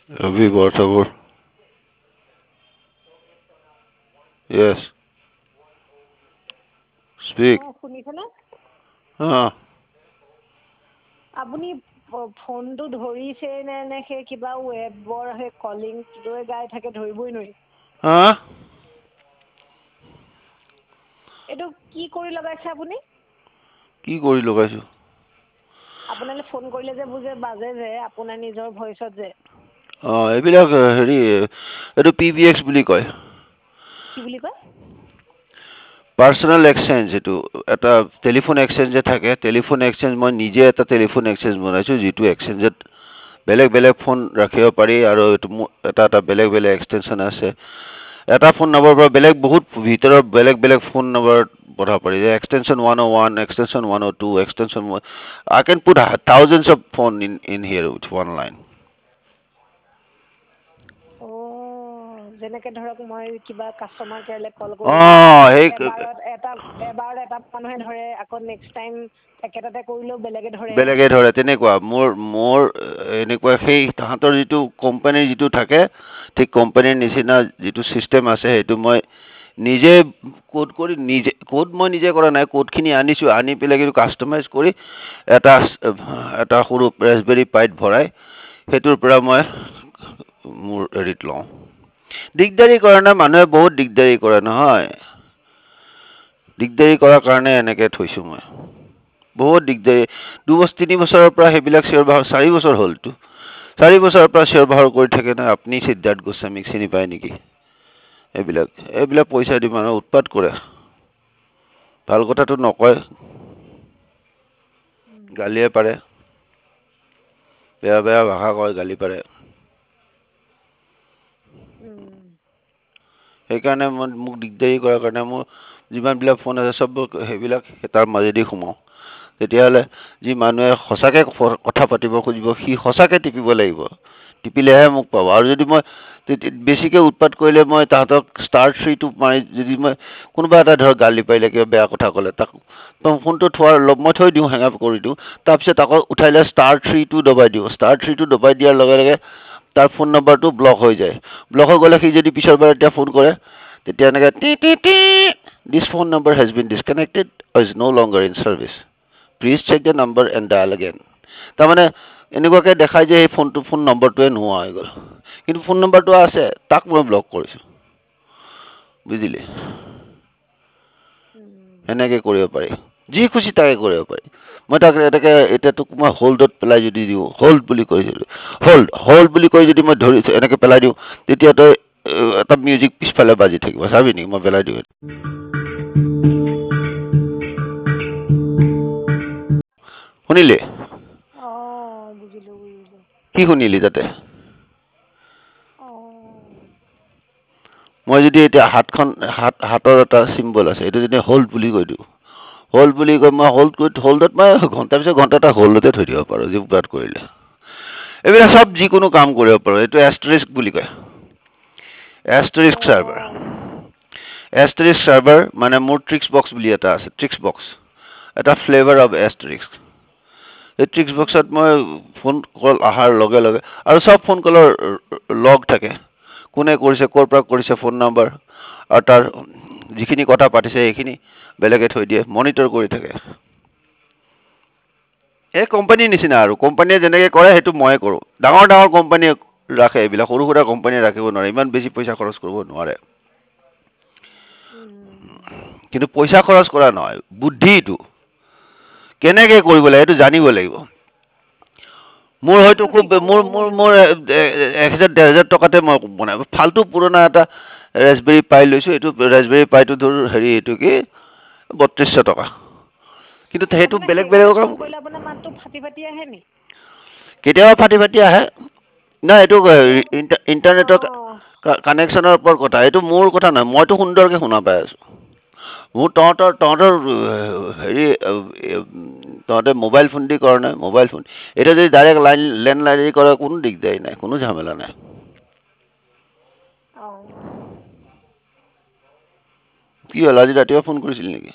Ravi Barthabur. Yes. Speak. শুনিছেনে? Ah. আপুনি ফোনটো ধৰিছে নে সেই কিবা ৱেবৰ সেই কলিংটোৱে গাই থাকে ধৰিবই নোৱাৰি। Ah. এইটো কি কৰি লগাইছে আপুনি? কি কৰি লগাইছো? আপোনালৈ ফোন কৰিলে যে বুজে বাজে যে আপোনাৰ নিজৰ ভইচত যে। এইবিলাক হেৰি এইটো PBX বুলি কয়। কি বুলি কয়? পাৰ্চনেল এক্সচেঞ্জ এইটো এটা টেলিফোন এক্সচেঞ্জ যে থাকে টেলিফোন এক্সচেঞ্জ মই নিজে এটা টেলিফোন এক্সচেঞ্জ বনাইছোঁ যিটো এক্সচেঞ্জত বেলেগ বেলেগ ফোন ৰাখিব পাৰি আৰু এইটো এটা বেলেগ বেলেগ এক্সটেনশ্যন আছে। এটা ফোন নম্বৰৰ পৰা বেলেগ বহুত ভিতৰৰ বেলেগ বেলেগ ফোন নম্বৰত পঠাব পাৰি যে extension 101, extension 102, extension I can put thousands of phone in here with one line. যেনেকে ধৰক মই কিবা কাষ্টমাৰ কেয়াৰলৈ কল অ কৰিলোঁ সেই এবাৰত এটা মানুহে ধৰে আকৌ নেক্সট টাইম একেটাতে কৰিলেও বেলেগে ধৰে তেনেকুৱা মোৰ এনেকুৱা সেই তাহাঁতৰ যিটো কোম্পানীৰ যিটো থাকে ঠিক কোম্পানীৰ নিচিনা যিটো চিষ্টেম আছে সেইটো মই নিজে কোড মই নিজে কৰা নাই কোডখিনি আনিছোঁ আনি পেলাই কিন্তু কাষ্টমাইজ কৰি এটা সৰু ৰেচবেৰী পাইত ভৰাই সেইটোৰ পৰা মই মোৰ হেৰিত লওঁ। দিগদাৰি কৰে না মানুহে বহুত দিগদাৰি কৰে নহয়। দিগদাৰি কৰাৰ কাৰণে এনেকে থৈছো মই। বহুত দিগদাৰি 2-3 বছৰৰ পৰা সেইবিলাক শ্বেয়াৰ বাহৰ 4 বছৰ হ'লতো। 4 বছৰৰ পৰা শ্বেয়াৰ বাহৰ কৰি থাকে না আপুনি সিদ্ধাৰ্থ গোস্বামীক চিনি পায় নেকি? এইবিলাক পইচা দি মানুহে উৎপাত কৰে। ভাল কথাটো নকয়। গালিয়ে পাৰে। বেয়া বেয়া ভাষা কয় গালি পাৰে। সেইকাৰণে মোক দিগদাৰি কৰাৰ কাৰণে মোৰ যিমানবিলাক ফোন আছে চব সেইবিলাক তাৰ মাজেদি সোমাওঁ। তেতিয়াহ'লে যি মানুহে সঁচাকে কথা পাতিব খুজিব সি সঁচাকে টিপিব লাগিব। টিপিলেহে মোক পাব আৰু যদি মই বেছিকে উৎপাত কৰিলে মই তাহাঁতক *3টো মাৰি যদি মই কোনোবা এটা ধৰক গালি পাৰিলে কিবা বেয়া কথা ক'লে তাক ফোনটো মই থৈ দিওঁ হেং আপ কৰি দিওঁ তাৰপিছত আকৌ উঠাই লৈ *3টো দবাই দিওঁ *3টো দবাই দিয়াৰ লগে লগে তাৰ ফোন নম্বৰটো ব্লক হৈ যায়। ব্লক হৈ গ'লে সি যদি পিছৰ বাৰ এতিয়া ফোন কৰে তেতিয়া এনেকে দিছ phone number has been disconnected or is no longer in service. Please check the number and dial again. তাৰমানে এনেকুৱাকে দেখায় যে এই ফোন নম্বৰটোৱে নোহোৱা হৈ গ'ল। কিন্তু ফোন নম্বৰটো আছে তাক মই ব্লক কৰিছোঁ। বুজিলে? সেনেকে কৰিব পাৰি। যি খুচি তাকে কৰিব পাৰি। মই তাক এতিয়া তোক মই হল্ডত পেলাই যদি দিওঁ হল্ড বুলি কৈছিলোঁ হল্ড বুলি কৈ যদি মই ধৰিছোঁ এনেকে পেলাই দিওঁ তেতিয়া তই এটা মিউজিক পিছফালে বাজি থাকিব চাবি নেকি মই পেলাই দিওঁ শুনিলি? বুজিলো বুজিলো। কি শুনিলি তাতে? মই যদি এতিয়া হাতৰ এটা চিম্বল আছে এইটো যদি হল্ড বুলি কৈ দিওঁ হল্ড বুলি কৈ মই হল্ডত মই ঘণ্টাৰ পিছত ঘণ্টা এটা হল্ডতে থৈ দিব পাৰোঁ যিবাত কৰিলে। এইবিলাক চব যিকোনো কাম কৰিব পাৰোঁ এইটো এষ্ট্ৰিস্ক বুলি কয়। এষ্ট্ৰিস্ক চাৰ্ভাৰ মানে মোৰ ট্ৰিক্স বক্স বুলি এটা আছে ট্ৰিক্স বক্স এটা ফ্লেভাৰ অফ এষ্ট্ৰিস্ক। এই ট্ৰিক্স বক্সত মই ফোন কল অহাৰ লগে লগে আৰু চব ফোন কলৰ লগ থাকে। কোনে কৰিছে ক'ৰ পৰা কৰিছে ফোন নম্বৰ আৰু তাৰ যিখিনি কথা পাতিছে সেইখিনি বেলেগে থৈ দিয়ে মনিটৰ কৰি থাকে। এই কোম্পানীৰ নিচিনা আৰু কোম্পানীয়ে যেনেকে কৰে সেইটো ময়ে কৰোঁ। ডাঙৰ কোম্পানীয়ে ৰাখে এইবিলাক সৰু সুৰা কোম্পানীয়ে ৰাখিব নোৱাৰে ইমান বেছি পইচা খৰচ কৰিব নোৱাৰে। কিন্তু পইচা খৰচ কৰা নহয় বুদ্ধিটো কেনেকে কৰিব লাগে সেইটো জানিব লাগিব। মোৰ হয়তো সেইটো খুব শিকালেহে মই মোৰ জানিম। 1,000-1,500 টকাতে মই বনাই ফাল্টু পুৰণা এটা ৰেচবেৰী পাই লৈছোঁ এইটো ৰেচবেৰী পাইটো তোৰ হেৰি এইটো কি 3200 টকা। কিন্তু সেইটো মানে বেলেগৰ সেইটোত কাম ফোন কৰিলে আপোনাৰ মাতটো ফাটি ফাটি আহে নি? কেতিয়াবা ফাটি ফাটি আহে। নাই এইটো মোৰ ইণ্টাৰনেটৰ কানেকশ্যনৰ ওপৰত কথা এইটো মোৰ কথা নহয় মইতো সুন্দৰকে শুনা পাই আছোঁ। মোৰ তহঁতৰ হেৰি তহঁতে মোবাইল ফোন দি কৰ নাই মোবাইল ফোন এতিয়া যদি ডাইৰেক্ট লেণ্ডলাইন দি কৰে কোনো দিগদাৰী নাই কোনো ঝামেলা নাই। কি হ'ল আজি ৰাতিপুৱা ফোন কৰিছিল নেকি?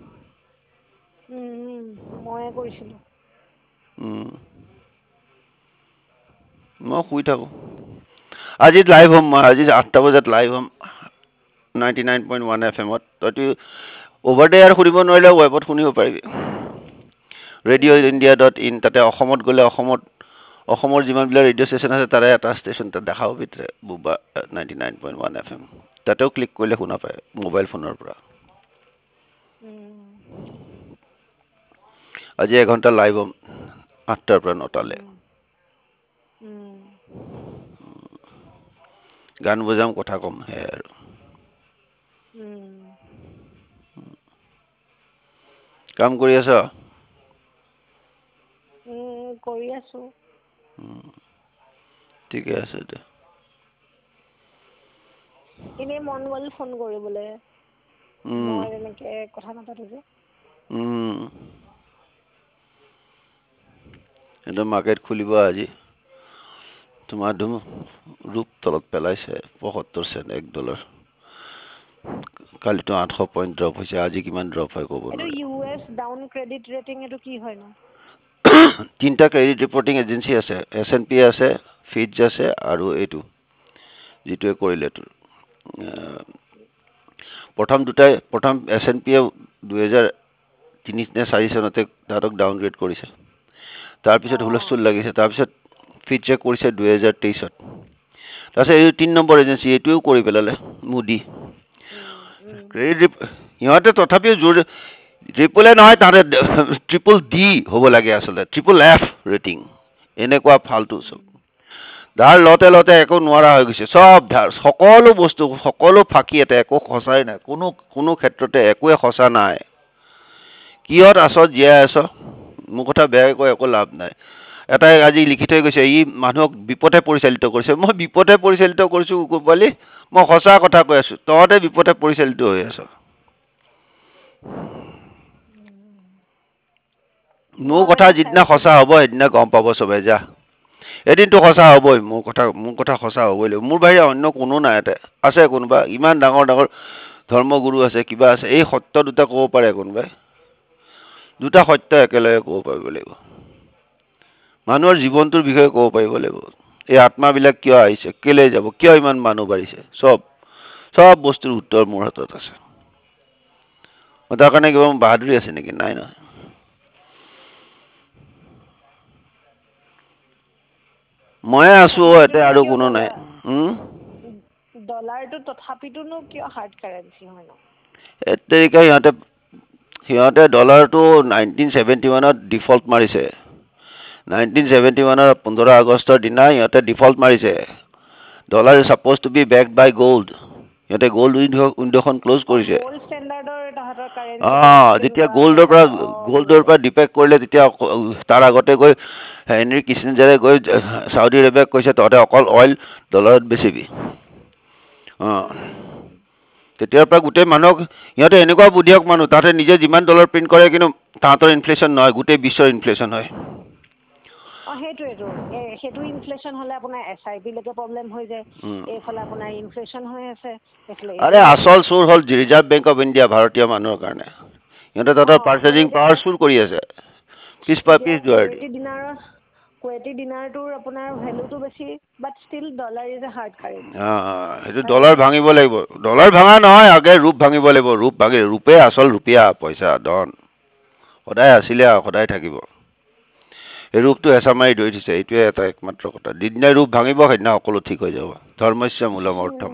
ময়ে কৰিছিলোঁ। মই শুই থাকোঁ। আজি লাইভ হ'ম মই, আজি 8টা বজাত লাইভ হ'ম 99.1 FM-ত। তইতো অভাৰ দ্য এয়াৰ শুনিব নোৱাৰিলে ৱেবত শুনিব পাৰিবি, radio.india.in। তাতে অসমত গ'লে অসমৰ যিমানবিলাক ৰেডিঅ' ষ্টেচন আছে তাৰে এটা ষ্টেচন তাত দেখা পাবি, বুবা 99.1 FM। তাতেও ক্লিক কৰিলে শুনা পায় মোবাইল ফোনৰ পৰা। আজি এঘণ্টা লাইভ হ'ম 8টাৰ পৰা 9টালৈ। গান বজাম, কথা কম, সেয়াই আৰু। কাম কৰি আছ? কৰি আছো। ঠিকে আছে দে। এনেই মন গ'ল ফোন কৰিবলৈ, মই তেনেকে কথা নাপাতো যে। কিন্তু মাৰ্কেট খুলিব আজি। তোমাৰ ৰূপ তলত পেলাইছে 75 চেণ্ট $1। কালিতো 800 পইণ্ট ড্ৰপ হৈছে, আজি কিমান ড্ৰপ হয় ক'ব এইটো নোৱাৰি। US ডাউন ক্ৰেডিট ৰেটিং, এইটো কি হয় নো? 3টা ক্ৰেডিট ৰিপৰ্টিং এজেঞ্চি আছে, S&P আছে, ফিটজ আছে আৰু এইটো যিটোৱে কৰিলে তোৰ প্ৰথম S&P 2003 নে 4 চনতে তাহাঁতক ডাউনগ্ৰেড কৰিছে। তাৰপিছত হুলস্থুল লাগিছে, তাৰপিছত ফিটছে কৰিছে 2023-ত। তাৰপিছত এই 3 নম্বৰ এজেঞ্চি এইটোৱেও কৰি পেলালে, মুডি। সিহঁতে তথাপিও ট্ৰিপল এ নহয়, তাহাঁতে TDD হ'ব লাগে আচলতে, FFF ৰেটিং। এনেকুৱা ফাল্টু চব। ধাৰ লওঁতে একো নোৱাৰা হৈ গৈছে, চব ধাৰ, সকলো বস্তু, সকলো ফাঁকি এতে, একো সঁচাই নাই, কোনো ক্ষেত্ৰতে একোৱে সঁচা নাই। কিহত আছ জীয়াই আছ, মোৰ কথা বেয়াকৈ কৈ একো লাভ নাই। এটাই আজি লিখি থৈ গৈছে, ই মানুহক বিপথে পৰিচালিত কৰিছে। মই বিপথে পৰিচালিত কৰিছো কুকুৰ পোৱালি? মই সঁচা কথা কৈ আছো, তহঁতে বিপথে পৰিচালিত হৈ আছ। মোৰ মই কথা এটা যিদিনা চাইছো সঁচা হ'ব সেইদিনা গম পাব চবে, যা। এদিনটো সঁচা হ'বই, মোৰ কথা সঁচা হ'বই লাগিব। মোৰ বাহিৰে অন্য কোনো নাই ইয়াতে। আছে কোনোবা? ইমান ডাঙৰ ডাঙৰ ধৰ্মগুৰু আছে, কিবা আছে, এই সত্য দুটা ক'ব পাৰে কোনোবাই? দুটা সত্য একেলগে ক'ব পাৰিব লাগিব। মানুহৰ জীৱনটোৰ বিষয়ে ক'ব পাৰিব লাগিব। এই আত্মাবিলাক কিয় আহিছে, কেলে যাব, কিয় ইমান মানুহ বাঢ়িছে, চব বস্তুৰ উত্তৰ মোৰ হাতত আছে। তাৰ কাৰণে কিবা বাহাদুৰি আছে নেকি? নাই নহয়। ময়ে আছো ইয়াতে, তথাপিতোনো আৰু কিয় কোনো নাই। ডলাৰটো তথাপিতোনো কিয় হাৰ্ড কাৰেঞ্চি হয় ন? সিহঁতে ডলাৰটো 1971-ত ডিফল্ট মাৰিছে। 1971-ৰ 15 আগষ্টৰ দিনা সিহঁতে ডিফল্ট মাৰিছে। Dollar is supposed to be backed by gold. সিহঁতে গ'ল্ড উইণ্ড'খন ক্ল'জ কৰিছে। গ'ল্ড ষ্টেণ্ডাৰ্ডৰ তাহাঁতৰ কাৰেঞ্চিটো এক্সচেঞ্জ যেতিয়া কৰা হয় গ'ল্ডৰ তাত। পৰা ডিপেক্ট কৰিলে, তেতিয়া তাৰ আগতে গৈ হেনৰি কিচিঞ্জাৰে গৈ চাউদি আৰবিয়াক কৈছে, তহঁতে অকল অইল ডলাৰত বেচিবি। তেতিয়াৰ পৰা গোটেই মানুহক, সিহঁতে এনেকুৱা বুদ্ধিয়ক মানুহ, তাহাঁতে নিজে যিমান ডলাৰ প্ৰিণ্ট কৰে, কিন্তু তাহাঁতৰ ইনফ্লেশ্যন নহয়, গোটেই বিশ্বৰ ইনফ্লেশ্যন হয়। সেইটোৱেতো, সেইটো ইনফ্লেশ্যন হ'লে আপোনাৰ SIP লৈকে প্ৰব্লেম হৈ যায়। এইফালে আপোনাৰ ইনফ্লেশ্যন হৈ আছে। আৰে আচল চোৰ হ'ল ৰিজাৰ্ভ বেংক অফ ইণ্ডিয়া, ভাৰতীয় মানুহৰ কাৰণে। সিহঁতে তাহাঁতৰ আৰু পাৰ্চেজিং এতিয়া পাৱাৰ চুৰ কৰি আছে। পিছ দুৱাৰদি। কুৱেইটি দিনাৰটোৰ আপোনাৰ ভেলুটো বেছি, but still dollar is a hard currency সেইটো হয় নে ডলাৰ নহয়? ভাঙিব লাগিব। ডলাৰ ভাঙা নহয়, আগে ৰূপ ভাঙিব লাগিব। ৰূপে আচল ৰুপিয়া, পইচা, ধন। সদায় আছিলে আৰু সদায় থাকিব। এই ৰূপটো হেঁচা মাৰি ধৰি থৈছে, এইটোৱে এটা একমাত্ৰ কথা। যিদিনা ৰূপ ভাঙিব, সেইদিনা সকলো ঠিক হৈ যাব। ধৰ্মস্য মূলমৰ্থম।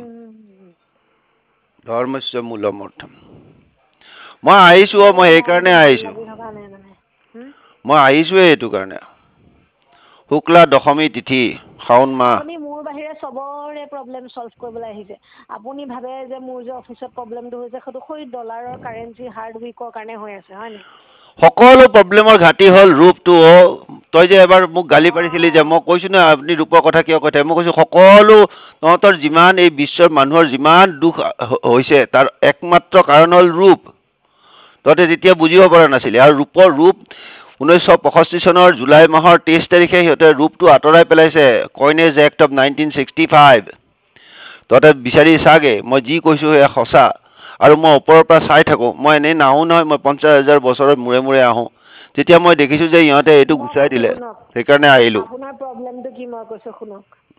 মই আহিছো, হ'লেও মই মনটো সেইকাৰণে ভাল আহিছো। লাগি থকা নাই মানে। মই আহিছোৱে এইটো কাৰণে। শুক্লা দশমী তিথি, শাওণ মাহ। আপুনি মোৰ বাহিৰে চবৰে প্ৰব্লেম চল্ভ কৰিবলৈ আহিছে। আপুনি ভাবে যে মোৰ যে অফিচত প্ৰব্লেমটো হৈছে, সেইটো ডলাৰৰ কাৰেঞ্চি হাৰ্ড উইকৰ কাৰণে হৈ আছে, হয় নাই? সকলো প্ৰব্লেমৰ ঘাটি হ'ল ৰূপটো। তই যে এবাৰ মোক গালি পাৰিছিলি যে, মই কৈছো ন আপুনি ৰূপৰ কথা কিয় কৈ থাকে? মই কৈছো সকলো তহঁতৰ যিমান এই বিশ্বৰ মানুহৰ যিমান দুখ হৈছে, তাৰ একমাত্ৰ কাৰণ হ'ল ৰূপ। তহঁতে তেতিয়া বুজিব পৰা নাছিলি। আৰু ৰূপ 1965 চনৰ জুলাই মাহৰ 23 তাৰিখে সিহঁতে ৰূপটো আঁতৰাই পেলাইছে। Coinage act of 1965। তহঁতে বিচাৰি চাগে, মই যি কৈছো সেয়া সঁচা। আৰু মই ওপৰৰ পৰা চাই থাকো, মই এনেই নাহো নহয়, মই 50,000 বছৰৰ মূৰে আহো। তেতিয়া মই দেখিছো যে ইহঁতে এইটো মই গুচাই কৈছো দিলে, শুনক, সেইকাৰণে আহিলো। আপোনাৰ প্ৰব্লেমটো কি মই কৈছো শুনক।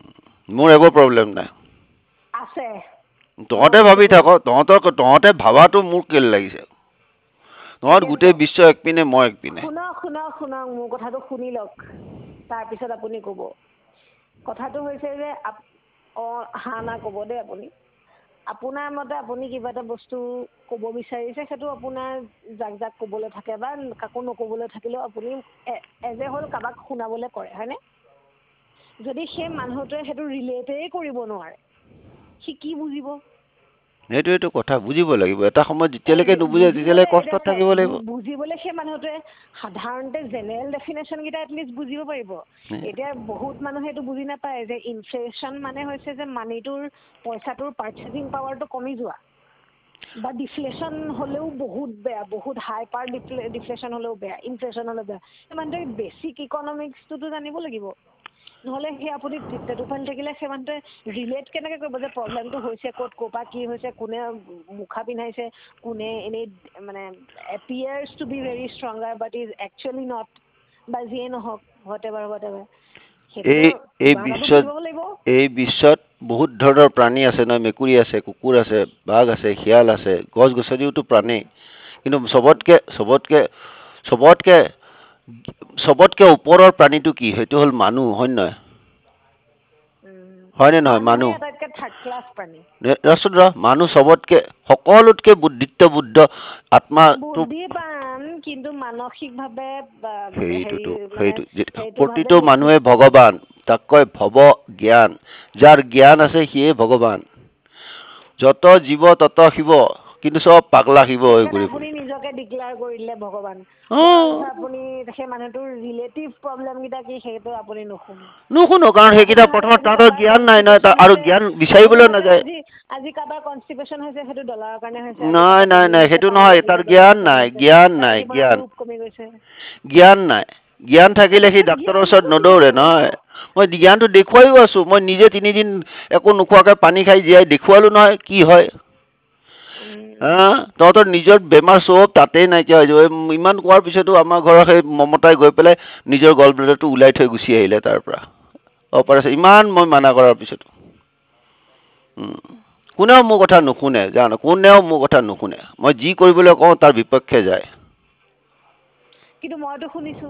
মোৰ একো প্ৰব্লেম নাই। আছে। মই তহঁতে সেইটো ভাবি থাক, কৈছো। তহঁতে ভাবাটো মোৰ কেলে লাগিছে? তহঁত এতিয়া গোটেই চাওক, বিশ্ব একপিনে, মই একপিনে। শুনক মোৰ কথাটো শুনি লওক, তাৰপিছত আপুনি ক'ব। কথাটো হৈছে যে হা না ক'ব দেই আপুনি। আপোনাৰ মতে আপুনি কিবা এটা বস্তু ক'ব বিচাৰিছে, সেইটো আপোনাৰ যাক যাক ক'বলৈ থাকে বা কাকো নক'বলৈ থাকিলেও আপুনি এজ এ হ'ল কাৰোবাক শুনাবলৈ কৰে, হয়নে? যদি সেই মানুহটোৱে সেইটো ৰিলেটেই কৰিব নোৱাৰে, সি কি বুজিব? সেইটোৱেটো কথা, বুজিব লাগিব। এটা সময়ত যেতিয়ালৈকে নুবুজে তেতিয়ালৈকে কষ্টত থাকিব লাগিব। বুজিবলৈ সেই মানুহটোৱে সাধাৰণতে জেনেৰেল ডেফিনেশ্যনকেইটা এটলিষ্ট বুজিব পাৰিব। এতিয়া বহুত মানুহে এইটো বুজি নাপায় যে ইনফ্লেশ্যন মানে হৈছে যে মানিটোৰ, পইচাটোৰ পাৰ্চেচিং পাৱাৰটো কমি যোৱা। বা ডিফ্লেশ্যন হ'লেও বহুত বেয়া, বহুত হাইপাৰ ডিফ্লেশ্যন হ'লেও বেয়া, ইনফ্লেশ্যন হ'লেও বেয়া। সেই মানুহটোৱে বেছিক ইকনমিক্সটোতো জানিব লাগিব। নহ'লে সেই আপুনি তেতুফালে থাকিলে সেই মানুহটোৱে ৰিলেট কেনেকৈ কৰিব যে প্ৰব্লেমটো হৈছে ক'ত, ক'ৰ পৰা কি হৈছে, কোনে মুখা পিন্ধাইছে, কোনে এনেই মানে appears to be very stronger but is actually not, বা যিয়ে নহওক হোৱাট এভাৰ। সেইটোতো এই এই কিবা এটাতো বিশ্বত বুজি পাব লাগিব। এই বিশ্বত বহুত ধৰণৰ প্ৰাণী আছে নহয়, মেকুৰী আছে, কুকুৰ আছে, বাঘ আছে, শিয়াল আছে, গছ-গছনিওতো প্ৰাণী। কিন্তু চবতকে ওপৰৰ প্ৰাণীটো কি? সেইটো হ'ল মানুহ, হয় নে নহয়? হয়নে নহয়? মানুহে মানুহ। আটাইতকৈ থাৰ্ড ক্লাছ প্ৰাণী। মানুহ সকলোতকে বুদ্ধ আত্মাটো। বুদ্ধিবান, কিন্তু মানসিকভাৱে হেৰি সেইটো মানে সেইটো সেইটো ভাৱে প্ৰতিটো মানুহে বিকৃত। ভগৱান, তাক কয় ভৱ জ্ঞান। যাৰ জ্ঞান আছে সিয়ে ভগৱান। যত জীৱ তত শিৱ, কিন্তু চব পাগলা শিৱ হৈ সেইকাৰণে ঘূৰি আপুনি ফুৰে। নিজকে ডিক্লেয়াৰ কৰি দিলে ভগৱান। কৰাৰ অ', পিছত আপুনি সেই মানুহটোৰ ৰিলেটিভ প্ৰব্লেম কেইটা কি সেইটো আপুনি নুশুনে। নুশুনো, কাৰণ আপুনি সেইকেইটা ভাবে প্ৰথমত আজি তাহাঁতৰ কাৰোবাৰ জ্ঞান নাই নহয়, কনষ্টিপেশ্যন আৰু হৈছে, জ্ঞান আপুনি বিচাৰিবলৈ ভাবে নাযায়। আজি কাৰোবাৰ কনষ্টিপেশ্যন হৈছে সেইটো ডলাৰৰ কাৰণে হৈছে, আজি নাই ক'ৰবাত নাই বমি নাই হৈছে সেইটো পানী নহয়, তাৰ লাগিছে ডলাৰৰ জ্ঞান কাৰণে নাই, হৈছে, জ্ঞান তাৰ নাই, জীৱনৰ ৰূপ কমি গৈছে। জ্ঞান নাই। জ্ঞান থাকিলে সি সেইটো ডাক্তৰৰ জ্ঞান ওচৰত সেইটো নদৌৰে জ্ঞান নহয়। মই জ্ঞানটো দেখুৱাইও আছো, মই নিজে 3 দিন একো নোখোৱাকে পানী খাই জীয়াই দেখুৱালো নহয় কি হয়। তহঁতৰ নিজৰ বেমাৰ চব তাতেই নাইকিয়া হৈ যাব। ইমান কোৱাৰ পিছতো আমাৰ ঘৰৰ সেই মমতাই গৈ পেলাই নিজৰ গল ব্লাডাৰটো ওলাই থৈ গুচি আহিলে তাৰ পৰা। অপাৰেশ্যন, ইমান মই মানা কৰাৰ পিছতো। কোনেও মোৰ কথা নুশুনে, কোনেও মোৰ কথা নুশুনে। মই যি কৰিবলৈ কওঁ তাৰ বিপক্ষে যায়। কিন্তু মইতো শুনিছো।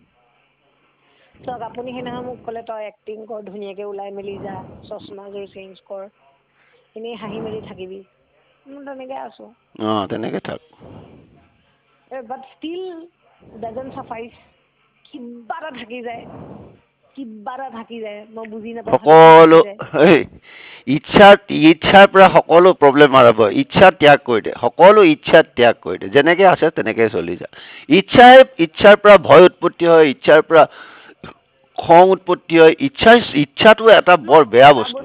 চাওক, আপুনি সেইদিনাখন মোক ক'লে তই এক্টিং কৰ, ধুনীয়াকে ওলাই মেলি যা, চশমাযোৰ চেঞ্জ কৰ, এনেই হাঁহি মেলি থাকিবি। তেনেকে আছো। তেনেকে থাক। But still doesn't suffice. কিবা এটা থাকি যায়, মই বুজি নাপাওঁ খালি কি থাকি সকলো যায়। ইচ্ছাৰ পৰা সকলো প্ৰব্লেম আৰম্ভ হয়। ইচ্ছা ত্যাগ কৰি দে, সকলো ইচ্ছা ত্যাগ কৰি দে, যেনেকে আছে তেনেকে চলি যা। ইচ্ছাৰ পৰা ভয় উৎপত্তি হয়, ইচ্ছাৰ পৰা খং উৎপত্তি হয়। ইচ্ছাটো এটা বৰ বেয়া বস্তু।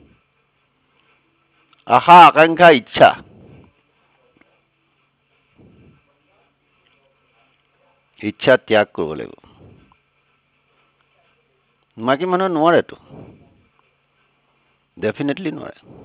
আশা, আকাংক্ষা, ইচ্ছা। ইচ্ছা ত্যাগ কৰিব লাগিব। মাইকী মানুহে নোৱাৰেটো, ডেফিনেটলি নোৱাৰে।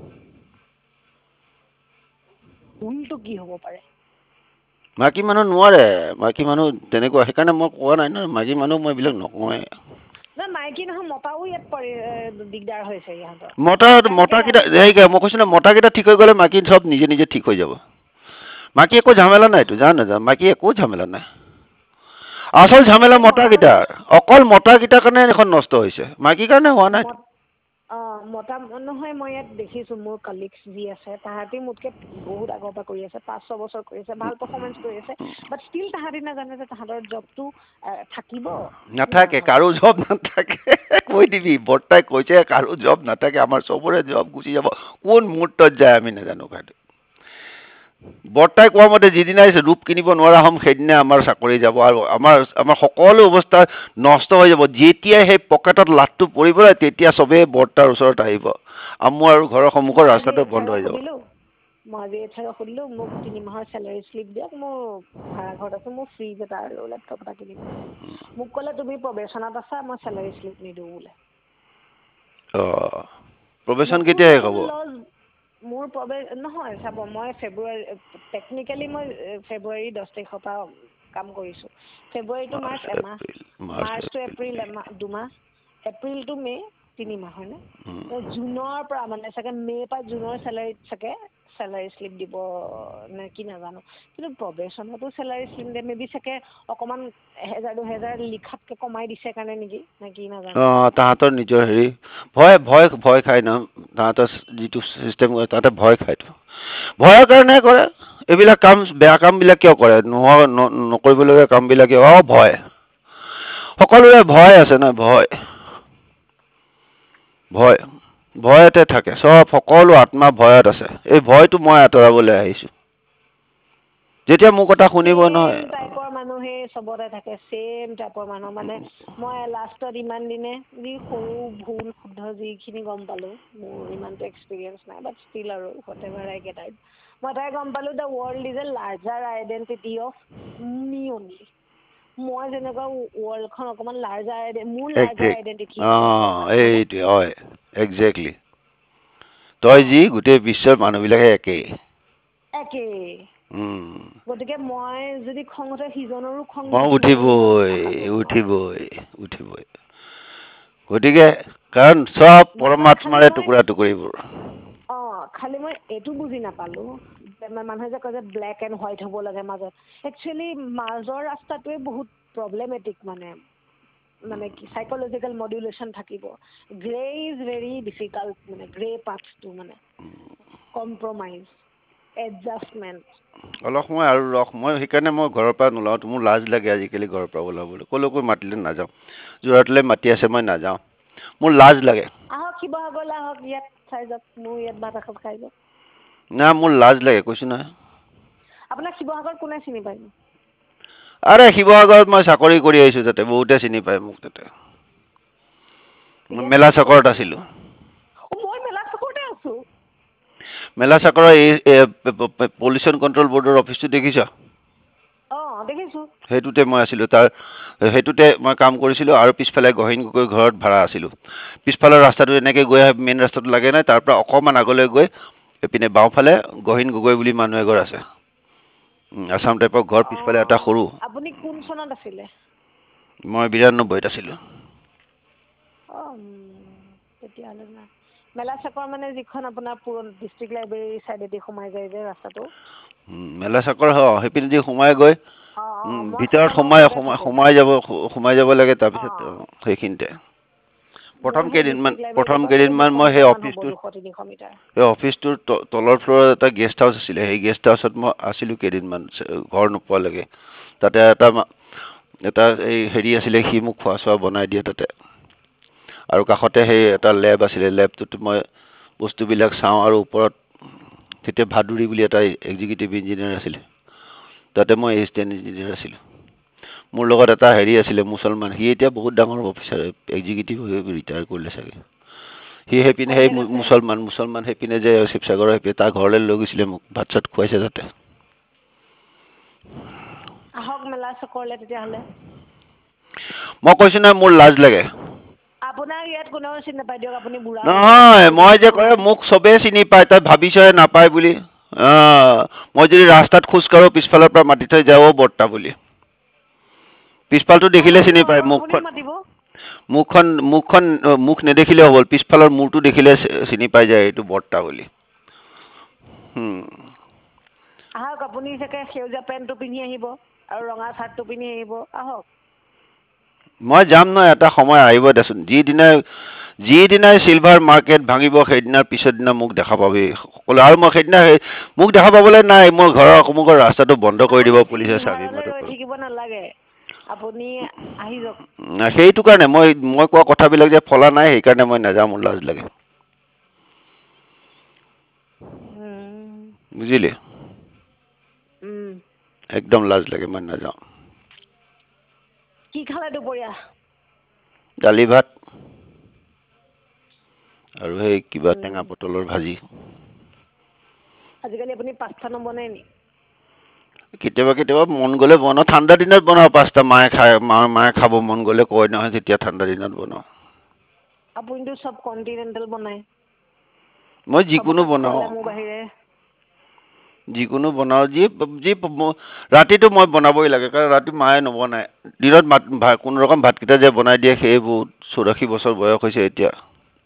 ভুলটো কি হ'ব পাৰে? মাইকী মানুহ নোৱাৰে, মাইকী মানুহ তেনেকুৱা, সেইকাৰণে মই কোৱা নাই নহয়, মাইকী মানুহ মই এইবিলাক নকওঁৱেই। নহয়, মাইকী নহয়, মতাও ইয়াত দিগদাৰ হৈছে ইহঁতৰ। কাৰণ মতা কেলে কেইটা আজি মই কৈছো নহয়, মতা কেইটা ঠিক হৈ গ'লে মাইকী চব নিজে নিজে ঠিক হৈ যাব। মাইকী একো ঝামেলা নাইতো, জান নাজান, মাইকী একো ঝামেলা নাই। আচল ঝামেলা এই মতা মতা মানুহ কেইটাৰ, অকল মতা কেইটাৰ কাৰণে এখন নষ্ট হৈছে, মাইকীৰ কাৰণে হোৱা নাই। মতা নহয়, মই ইয়াত দেখিছো মোৰ কালিগছ যি আছে, তাহাঁতি মোতকে বহুত আগৰ পৰা কৰি আছে, 5-6 বছৰ কৰি আছে, ভাল পাৰফৰ্মেঞ্চ কৰি আছে, বাট ষ্টিল তাহাঁতি নাজানে যে তাহাঁতৰ জবটো থাকিব নে নাথাকে, নাথাকিব। কাৰো জব নাথাকে। কৈ দিবি, বৰ্তাই কৈছে কাৰো জব নাথাকে, আমাৰ চবৰে জব গুচি যাব। কোন মুহূৰ্তত যায় আমি নাজানো। বৰ্তাই কোৱা মতে যিদিনাই ৰূপ কিনিব নোৱাৰা হ'ম, সেইদিনাই আমাৰ চাকৰি যাব, আৰু আমাৰ সকলো অৱস্থা নষ্ট হৈ যাব। যেতিয়াই সেই পকেটত লাটটো পৰিব, তেতিয়া চবেই বৰ্তাৰ ওচৰত আহিব। মোৰ আৰু ঘৰৰ সন্মুখৰ মই আজি ৰাস্তাটো বন্ধ এইচআৰক হৈ যাব। সুধিলো, মোক 3 মাহৰ চেলাৰী শ্লিপ দিয়ক, মোৰ ভাড়া ঘৰত আছো, মোৰ ফ্ৰিজ এটা আৰু লেপটপ এটা কিনিম। মোক ক'লে তুমি প্ৰবেশনত আছা, মই চেলাৰী শ্লিপ নিদিওঁ বোলে। প্ৰবেশন মোকতো কেতিয়া শেষ লজ হ'ব? লজ মোৰ নহয় চাব, মই টেকনিকেলি মই ফেব্ৰুৱাৰী 10 তাৰিখৰ পৰা কাম কৰিছো। ফেব্ৰুৱাৰী টু মাৰ্চ এমাহ, April, March to May. April 2 মাহ, এপ্ৰিল টু মে' 3 মাহ হয় নে জুনৰ পৰা মানে চাগে মে' পৰা জুনৰ চেলাৰীত চাগে চেলাৰী শ্লিপ দিব নে কি নাজানো কিন্তু প্ৰবেশনতো চেলাৰী শ্লিপ দিয়ে মেবি চাগে অকণমান 1000-2000 লিখাতকৈ কমাই দিছে কাৰণে নেকি নে কি নাজানো তাহাঁতৰ নিজৰ হেৰি ভয় খায় ন তাহাঁতৰ যিটো চিষ্টেম কৰে তাহাঁতে ভয় খায়তো ভয়ৰ কাৰণে কৰে এইবিলাক কাম বেয়া কামবিলাক কিয় কৰে নকৰিবলগীয়া কামবিলাক ভয় সকলোৰে ভয় আছে ন ভয়তে থাকে সকলো আত্মা ভয়ত আছে এই ভয়টো মই আঁতৰাবলৈ আহিছো যেতিয়া মোৰ কথা শুনিব নহয় চেম টাইপৰ মানুহে চবতে থাকে চেম টাইপৰ মানুহ মানে মই লাষ্টত ইমান দিনে যি সৰু ভুল শুদ্ধ যিখিনি গম পালোঁ মোৰ ইমানটো এক্সপিৰিয়েঞ্চ নাই বাট ষ্টিল আৰু হোৱাটএভাৰ আই গেট আউট মই তাই গম পালোঁ the world is a larger identity of me only মই যেনেকুৱা ৱৰ্ল্ডখন অকণমান লাৰ্জাৰ মোৰ লাৰ্জাৰ আইডেণ্টিটি এইটোৱে হয় একজেক্টলি তই যি গোটেই বিশ্বৰ মানুহবিলাকে একেই গতিকে মই যদি খং উঠে সিজনৰো খং উঠিবই গতিকে কাৰণ চব পৰমাত্মাৰে টুকুৰা টুকুৰিবোৰ খালি মই এইটো বুজি নাপালোঁ মানুহে যে কয় যে ব্লেক এণ্ড হোৱাইট হ'ব লাগে মাজত একচুৱেলি মাজৰ ৰাস্তাটোৱে বহুত প্ৰব্লেমেটিক মানে কি চাইক'লজিকেল মডুলেশ্যন থাকিব গ্ৰে ইজ ভেৰি ডিফিকাল্ট মানে গ্ৰে পাথটো মানে কম্প্ৰমাইজ এডজাষ্টমেণ্ট অলপ সময় আৰু মই সেইকাৰণে মই ঘৰৰ পৰা নোলাওঁ মোৰ লাজ লাগে আজিকালি ঘৰৰ পৰা ওলাবলৈ ক'লৈকৈ মাতিলে নাযাওঁ যোৰহাটলৈ মাতি আছে মই নাযাওঁ মোৰ লাজ লাগে আহক শিৱসাগৰলৈ আহক ইয়াত চাই যাওক মোৰ ইয়াত ভাত এসাঁজ খাই যাওক না মোৰ লাজ লাগে কৈছো নহয় আপোনাক শিৱসাগৰত কোনে চিনি পায় আৰে শিৱসাগৰত মই চাকৰি কৰি আহিছো তাতে বহুতে চিনি পায় মোক তাতে মেলা চকৰত আছিলো মই মেলা চকৰতে আছো মেলা চকৰৰ এই পলিউশ্যন কণ্ট্ৰল বৰ্ডৰ অফিচটো দেখিছ দেখিছো সেইটোতে মই আছিলো সেইটোতে মই কাম কৰিছিলো আৰু পিছফালে গহীন গগৈ ঘৰত ভাড়া আছিলো পিছফালৰ ৰাস্তাটো এনেকে গৈ মেইন ৰাস্তাটো লাগে নাই তাৰ পৰা অকণমান আগলৈ গৈ এইপিনে বাওঁফালে গহীন গগৈ বুলি মানুহ এঘৰ আছে আছাম টাইপৰ ঘৰ পিছফালে এটা সৰু আপুনি কোন চনত আছিলে মই 92ত আছিলো তেতিয়াহ'লে না মেলা চকৰ মানে যিখন আপোনাৰ পুৰণ ডিষ্ট্ৰিক্ট লাইব্ৰেৰী চাইডেদি সোমাই যায় যে ৰাস্তাটো মেলা চকৰ সেইপিনেদি সোমাই গৈ ভিতৰত সোমাই যাব লাগে তাৰপিছত সেইখিনিতে প্ৰথম কেইদিনমান মই সেই অফিচটোৰ তলৰ ফ্ল'ৰত এটা গেষ্ট হাউচ আছিলে সেই গেষ্ট হাউচত মই আছিলো কেইদিনমান ঘৰ নোপোৱালৈকে তাতে এটা এই হেৰি আছিলে সি মোক খোৱা চোৱা বনাই দিয়ে তাতে আৰু কাষতে সেই এটা লেব আছিলে লেবটোত মই বস্তুবিলাক চাওঁ আৰু ওপৰত তেতিয়া ভাদুৰী বুলি এটা এক্সিকিউটিভ ইঞ্জিনিয়াৰ আছিলে তাতে মই এছিষ্টেণ্ট ইঞ্জিনিয়াৰ আছিলোঁ মোৰ লগত এটা হেৰি আছিলে মুছলমান সি এতিয়া বহুত ডাঙৰ অফিচাৰ এক্সিকিউটিভ হৈ ৰিটায়াৰ কৰিলে চাগে সি সেইপিনে সেই মুছলমান সেইপিনে যে শিৱসাগৰৰ সেইপিনে তাৰ ঘৰলৈ লৈ গৈছিলে মোক ভাত চাত খুৱাইছে তাতে আহক মেলা চকৰলৈ তেতিয়াহ'লে মই কৈছো নহয় মোৰ লাজ লাগে আপোনাক ইয়াত কোনেও চিনি নাপায় দিয়ক আপুনি বুঢ়া নহয় মই যে কয় মোক চবেই চিনি পায় তই ভাবিছহে নাপায় বুলি মই যদি ৰাস্তাত খোজ কাঢ়ো পিছফালৰ পৰা মাতি থৈ যাও বৰ্তা বুলি পিছফালটো দেখিলে চিনি পায় মুখ নেদেখিলে হ'ল পিছফালৰ মূৰটো দেখিলে চিনি পাই যায় এইটো বৰ্তা বুলি আহক আপুনি চাগে সেউজীয়া পেণ্টটো পিন্ধি আহিব আৰু ৰঙা চাৰ্টটো পিন্ধি আহিব আহক মই যাম নহয় এটা সময় আহিব দেচোন যিদিনাই চিলভাৰ মাৰ্কেট ভাঙিব সেইদিনাৰ পিছৰ দিনা মোক দেখা পাবি সকলো আৰু মই সেইদিনা মোক দেখা পাবলৈ নাই মোৰ ঘৰৰ অকমুখৰ ৰাস্তাটো বন্ধ কৰি দিব পুলিচে চাবি থাকিব নালাগে আপুনি আহি যাওক সেইটো কাৰণে মই কোৱা কথাবিলাক যে ফলা নাই সেইকাৰণে মই নাযাওঁ মোৰ লাজ লাগে বুজিলি একদম লাজ লাগে মই নাযাওঁ কি খালে দুপৰীয়া দালি ভাত আৰু সেই কিবা টেঙা পটলৰ ভাজি আজিকালি আপুনি পাস্তা নবনাই নি কেতিয়াবা মন গ'লে বনাওঁ ঠাণ্ডা দিনত বনাওঁ পাস্তা মায়ে খাব মন গ'লে কয় নহয় তেতিয়া ঠাণ্ডা দিনত বনাওঁ আপুনিতো চব কণ্টিনেণ্টেল বনায় মই যিকোনো বনাওঁ ৰাতিটো মই বনাবই লাগে কাৰণ ৰাতি মায়ে নবনায় দিনত কোনো ৰকম ভাতকেইটা যে বনাই দিয়ে সেই বহুত 84 বছৰ বয়স হৈছে এতিয়া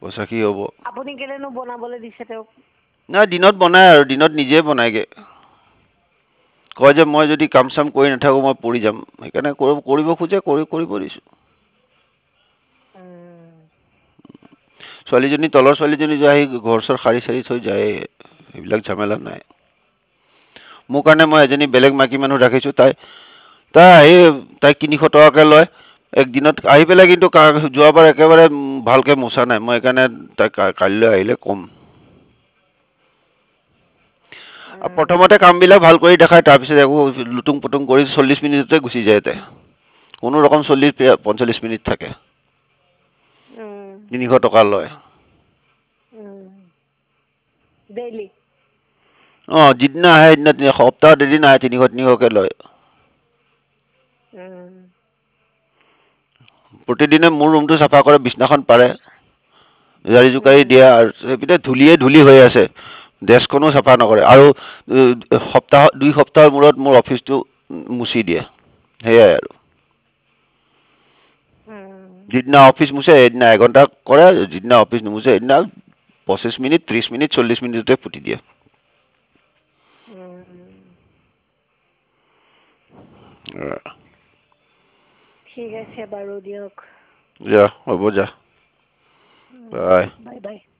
পইচা কি হ'ব? আপুনি কেলেনো বনাবলৈ দিছে তেওঁক? নাই দিনত বনায় আৰু দিনত নিজে বনায়গৈ। কয় যে মই যদি কাম চাম কৰি নাথাকোঁ মই পৰি যাম, সেইকাৰণে কৰিব খোজে কৰিব দিছোঁ। ছোৱালীজনী তলৰ ছোৱালীজনী যে আহি ঘৰ চৰ সাৰি থৈ যায়, সেইবিলাক ঝামেলা নাই। মোৰ কাৰণে মই এজনী বেলেগ মাইকী মানুহ ৰাখিছোঁ, তাই আহি তাই 300 টকাকৈ লয় একদিনত আহি পেলাই, কিন্তু যোৱাবাৰ একেবাৰে ভালকৈ মোচা নাই, মই সেইকাৰণে তাই কাইলৈ আহিলে ক'ম। প্ৰথমতে কামবিলাক ভাল কৰি দেখায়, তাৰপিছত একো লুটুং পুটুং কৰি 40 মিনিটতে গুচি যায় তাই। কোনো ৰকম 40-45 মিনিট থাকে, 300 টকা লয়। ডেইলি? যিদিনা আহে সেইদিনা, সপ্তাহত এদিন আহে, 300কৈ লয়। প্ৰতিদিনে মোৰ ৰুমটো চাফা কৰে, বিছনাখন পাৰে, জাৰি জোকাৰি দিয়ে, আৰু সেইপিনে ধূলি হৈ আছে। ডেস্কখনো চাফা নকৰে, আৰু 2 সপ্তাহৰ মূৰত মোৰ অফিচটো মুচি দিয়ে, সেয়াই আৰু। যিদিনা অফিচ মুছে সেইদিনা এঘণ্টা কৰে, যিদিনা অফিচ নুমুছে সেইদিনা 25 মিনিট, 30 মিনিট, 40 মিনিটতে পুতি দিয়ে। ঠিক আছে বাৰু দিয়ক। যা, হ'ব যা, বাই। Bye bye.